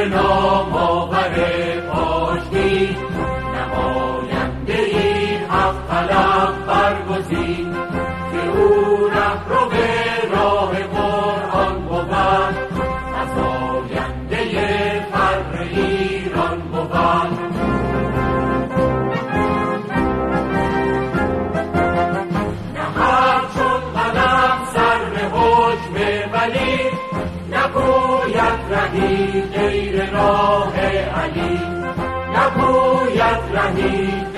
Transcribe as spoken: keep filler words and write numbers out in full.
نام آور پاشتی، نماینده این حق طلب برگزین، که او رهرو راه قرآن بود، فزاینده فر ایران بود. نهاد چون قلم سر به حکم ولی، نگوید رهی غیر راه علی، نگوید رهی